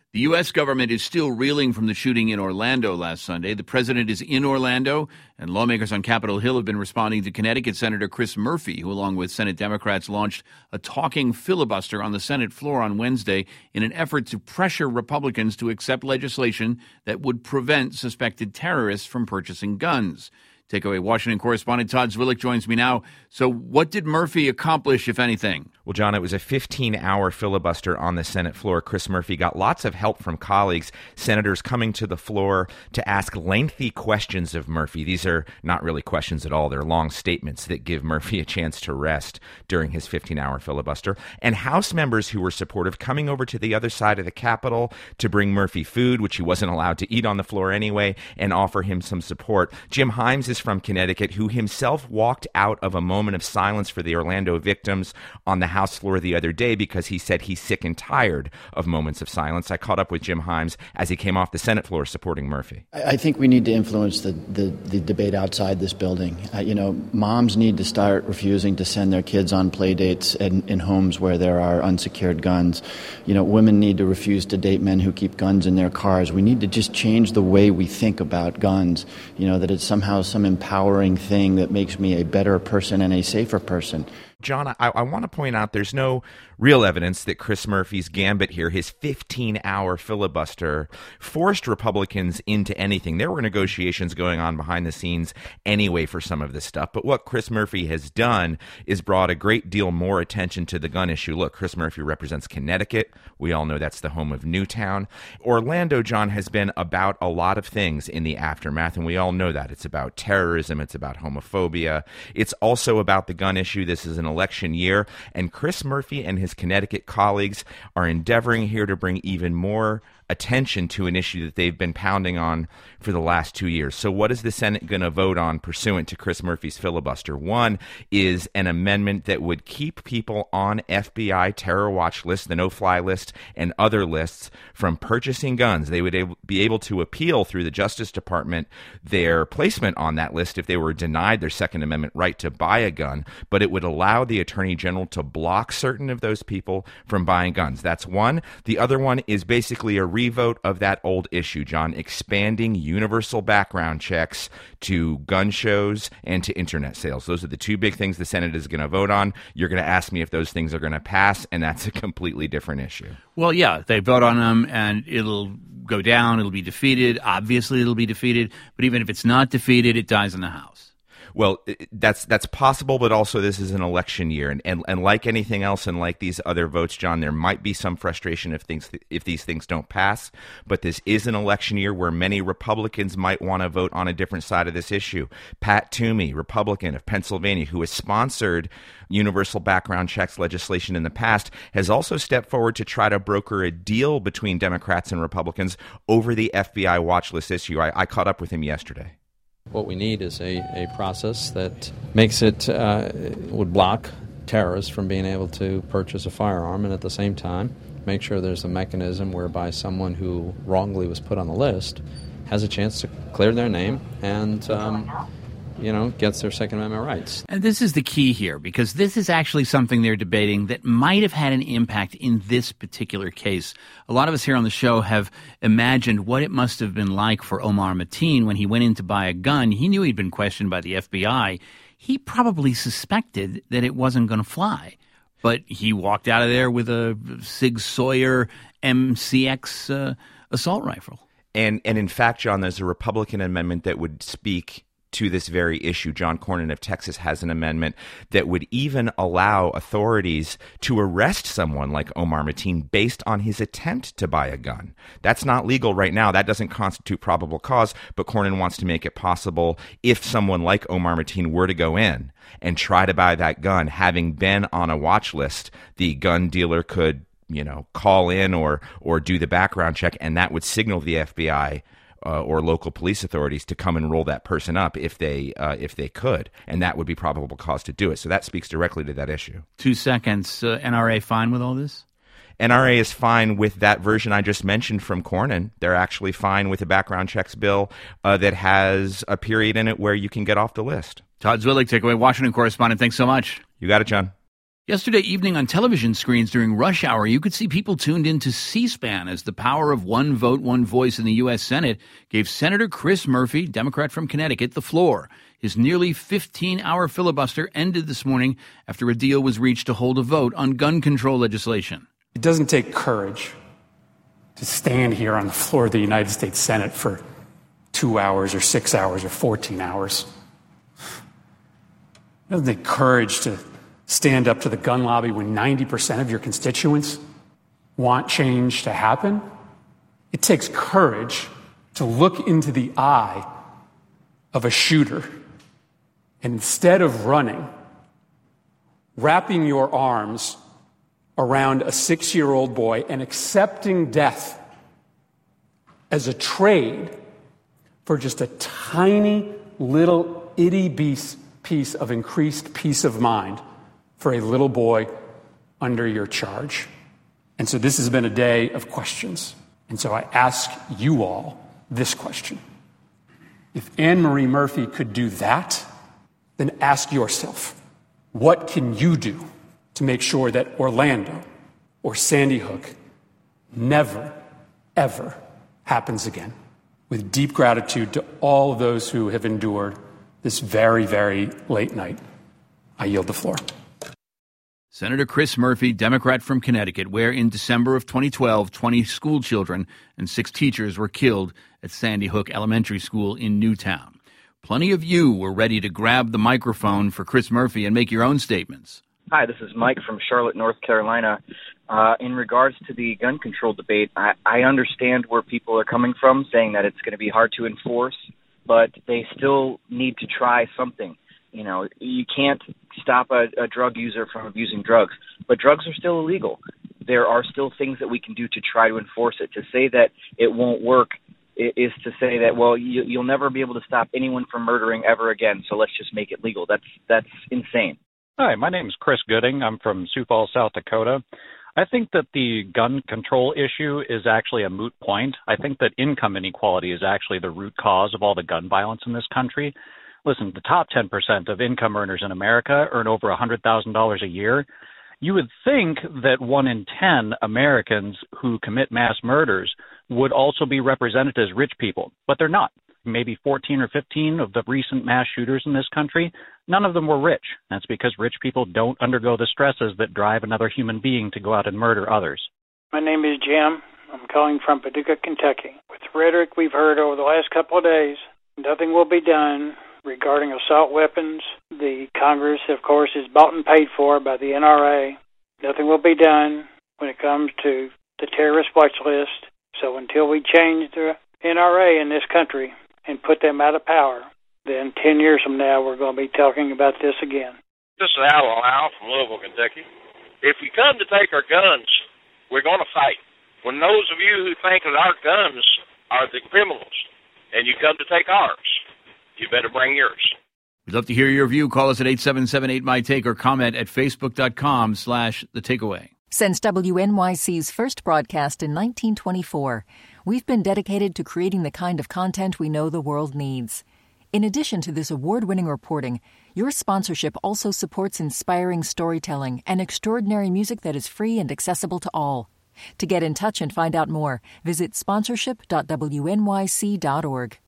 The U.S. government is still reeling from the shooting in Orlando last Sunday. The president is in Orlando, and lawmakers on Capitol Hill have been responding to Connecticut Senator Chris Murphy, who, along with Senate Democrats, launched a talking filibuster on the Senate floor on Wednesday in an effort to pressure Republicans to accept legislation that would prevent suspected terrorists from purchasing guns. Takeaway Washington correspondent Todd Zwillich joins me now. So what did Murphy accomplish, if anything? Well, John, it was a 15-hour filibuster on the Senate floor. Chris Murphy got lots of help from colleagues, senators coming to the floor to ask lengthy questions of Murphy. These are not really questions at all. They're long statements that give Murphy a chance to rest during his 15-hour filibuster. And House members who were supportive coming over to the other side of the Capitol to bring Murphy food, which he wasn't allowed to eat on the floor anyway, and offer him some support. Jim Himes is from Connecticut, who himself walked out of a moment of silence for the Orlando victims on the House floor the other day because he said he's sick and tired of moments of silence. I caught up with Jim Himes as he came off the Senate floor supporting Murphy. I think we need to influence the debate outside this building. Moms need to start refusing to send their kids on play dates in homes where there are unsecured guns. Women need to refuse to date men who keep guns in their cars. We need to just change the way we think about guns, that it's somehow some empowering thing that makes me a better person and a safer person. John, I want to point out there's no real evidence that Chris Murphy's gambit here, his 15-hour filibuster, forced Republicans into anything. There were negotiations going on behind the scenes anyway for some of this stuff. But what Chris Murphy has done is brought a great deal more attention to the gun issue. Look, Chris Murphy represents Connecticut. We all know that's the home of Newtown. Orlando, John, has been about a lot of things in the aftermath, and we all know that. It's about terrorism. It's about homophobia. It's also about the gun issue. This is an election year, and Chris Murphy and his Connecticut colleagues are endeavoring here to bring even more attention to an issue that they've been pounding on for the last 2 years. So what is the Senate going to vote on pursuant to Chris Murphy's filibuster? One is an amendment that would keep people on FBI terror watch lists, the no-fly list, and other lists from purchasing guns. They would be able to appeal through the Justice Department their placement on that list if they were denied their Second Amendment right to buy a gun, but it would allow the Attorney General to block certain of those people from buying guns. That's one. The other one is basically a revote of that old issue, John, expanding universal background checks to gun shows and to internet sales. Those are the two big things the Senate is going to vote on. You're going to ask me if those things are going to pass, and that's a completely different issue. Well, yeah, they vote on them, and it'll go down. It'll be defeated. Obviously, it'll be defeated. But even if it's not defeated, it dies in the House. Well, that's possible, but also this is an election year, and like anything else, and like these other votes, John, there might be some frustration if these things don't pass. But this is an election year where many Republicans might want to vote on a different side of this issue. Pat Toomey, Republican of Pennsylvania, who has sponsored universal background checks legislation in the past, has also stepped forward to try to broker a deal between Democrats and Republicans over the FBI watch list issue. I caught up with him yesterday. What we need is a process that makes it, would block terrorists from being able to purchase a firearm, and at the same time make sure there's a mechanism whereby someone who wrongly was put on the list has a chance to clear their name and gets their Second Amendment rights. And this is the key here, because this is actually something they're debating that might have had an impact in this particular case. A lot of us here on the show have imagined what it must have been like for Omar Mateen when he went in to buy a gun. He knew he'd been questioned by the FBI. He probably suspected that it wasn't going to fly. But he walked out of there with a Sig Sauer MCX assault rifle. And in fact, John, there's a Republican amendment that would speak to this very issue. John Cornyn of Texas has an amendment that would even allow authorities to arrest someone like Omar Mateen based on his attempt to buy a gun. That's not legal right now. That doesn't constitute probable cause, but Cornyn wants to make it possible if someone like Omar Mateen were to go in and try to buy that gun, having been on a watch list, the gun dealer could, call in or do the background check, and that would signal the FBI or local police authorities to come and roll that person up if they could, and that would be probable cause to do it. So that speaks directly to that issue. 2 seconds. NRA fine with all this? NRA is fine with that version I just mentioned from Cornyn. They're actually fine with a background checks bill that has a period in it where you can get off the list. Todd Zwillich, Takeaway Washington correspondent. Thanks so much. You got it, John. Yesterday evening on television screens during rush hour, you could see people tuned into C-SPAN as the power of one vote, one voice in the U.S. Senate gave Senator Chris Murphy, Democrat from Connecticut, the floor. His nearly 15-hour filibuster ended this morning after a deal was reached to hold a vote on gun control legislation. It doesn't take courage to stand here on the floor of the United States Senate for 2 hours or 6 hours or 14 hours. It doesn't take courage to stand up to the gun lobby when 90% of your constituents want change to happen. It takes courage to look into the eye of a shooter and instead of running, wrapping your arms around a 6-year-old boy and accepting death as a trade for just a tiny little itty piece of increased peace of mind for a little boy under your charge. And so this has been a day of questions. And so I ask you all this question. If Anne Marie Murphy could do that, then ask yourself, what can you do to make sure that Orlando or Sandy Hook never, ever happens again? With deep gratitude to all of those who have endured this very, very late night, I yield the floor. Senator Chris Murphy, Democrat from Connecticut, where in December of 2012, 20 school children and 6 teachers were killed at Sandy Hook Elementary School in Newtown. Plenty of you were ready to grab the microphone for Chris Murphy and make your own statements. Hi, this is Mike from Charlotte, North Carolina. In regards to the gun control debate, I understand where people are coming from, saying that it's going to be hard to enforce, but they still need to try something. You know, you can't stop a drug user from abusing drugs, but drugs are still illegal. There are still things that we can do to try to enforce it. To say that it won't work is to say that, well, you'll never be able to stop anyone from murdering ever again, so let's just make it legal. That's insane. Hi, my name is Chris Gooding. I'm from Sioux Falls, South Dakota. I think that the gun control issue is actually a moot point. I think that income inequality is actually the root cause of all the gun violence in this country. Listen, the top 10% of income earners in America earn over $100,000 a year. You would think that 1 in 10 Americans who commit mass murders would also be represented as rich people, but they're not. Maybe 14 or 15 of the recent mass shooters in this country, none of them were rich. That's because rich people don't undergo the stresses that drive another human being to go out and murder others. My name is Jim. I'm calling from Paducah, Kentucky. With the rhetoric we've heard over the last couple of days, nothing will be done regarding assault weapons. The Congress, of course, is bought and paid for by the NRA. Nothing will be done when it comes to the terrorist watch list. So until we change the NRA in this country and put them out of power, then 10 years from now we're going to be talking about this again. This is Al from Louisville, Kentucky. If we come to take our guns, we're going to fight. When those of you who think that our guns are the criminals and you come to take ours, you better bring yours. We'd love to hear your view. Call us at 877-8MY-TAKE or comment at facebook.com/thetakeaway. Since WNYC's first broadcast in 1924, we've been dedicated to creating the kind of content we know the world needs. In addition to this award-winning reporting, your sponsorship also supports inspiring storytelling and extraordinary music that is free and accessible to all. To get in touch and find out more, visit sponsorship.wnyc.org.